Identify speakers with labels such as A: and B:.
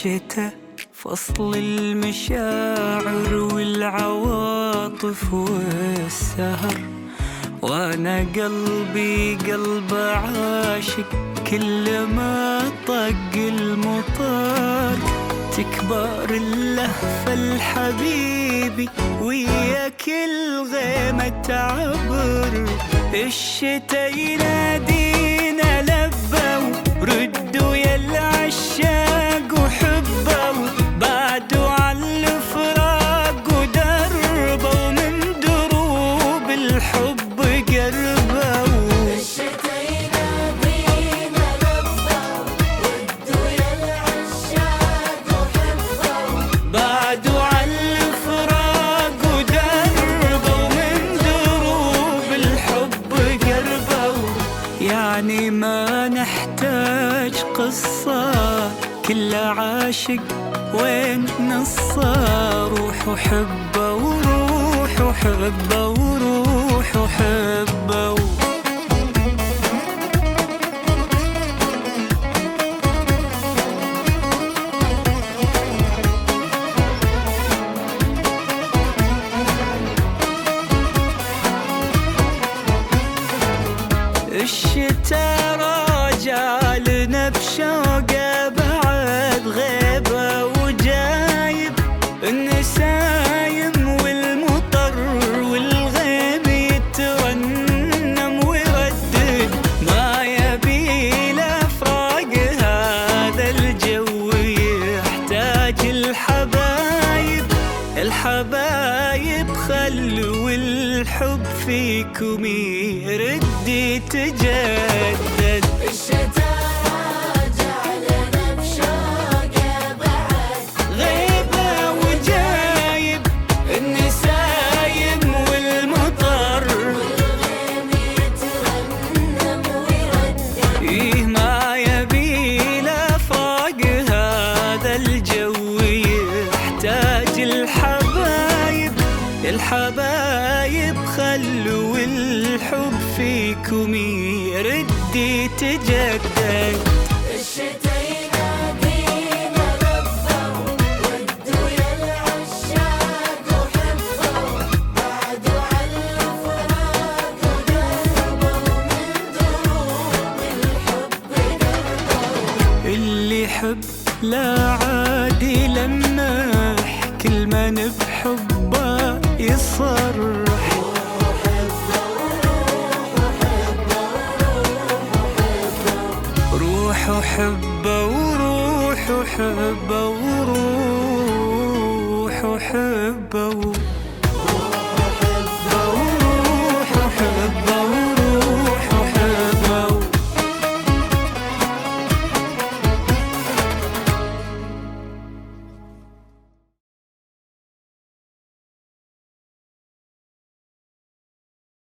A: الشتا فصل المشاعر والعواطف والسهر، وانا قلبي قلب عاشق كل ما طق المطار تكبر اللهفة الحبيبي ويا كل غيمة تعبر. الشتا ينادينا لبوا ردوا يا العشاق وحبوا، بعدوا على الفراق ودربوا من دروب الحب قربوا.
B: الشتا ينادينا لبوا ردوا يا العشاق وحبوا،
A: بعدوا على الفراق ودربوا من دروب الحب قربوا. يعني ما نحتاج قصة كل عاشق وين نصه، روح وحبه وروح وحبه وروح وحبه. الشتا راجع لنا بشوقه بعد غيبه وجايب النسايم والمطر والغيم يترنم ويردد، ما يبي الافراق هذا الجو يحتاج الحبايب. الحبايب خلوا الحب فيكم يرد يتجدد.
B: الشتا راجع لنا بشوقه بعد
A: غيبة وجايب النسايم والمطر
B: والغيم يترنم ويردد،
A: إيه ما يبي الأفراق هذا الجو يحتاج الحبايب. الحبايب خلوا الحب فيكم يرد يتجدد.
B: الشتا ينادينا لبوا ردوا يا العشاق وحبوا، بعدوا على الفراق ودربوا من دروب الحب قربوا.
A: اللي يحب لا عادي لمح كل من بحبه يصرح، روح وحبه وروح وحبه وروح وحبه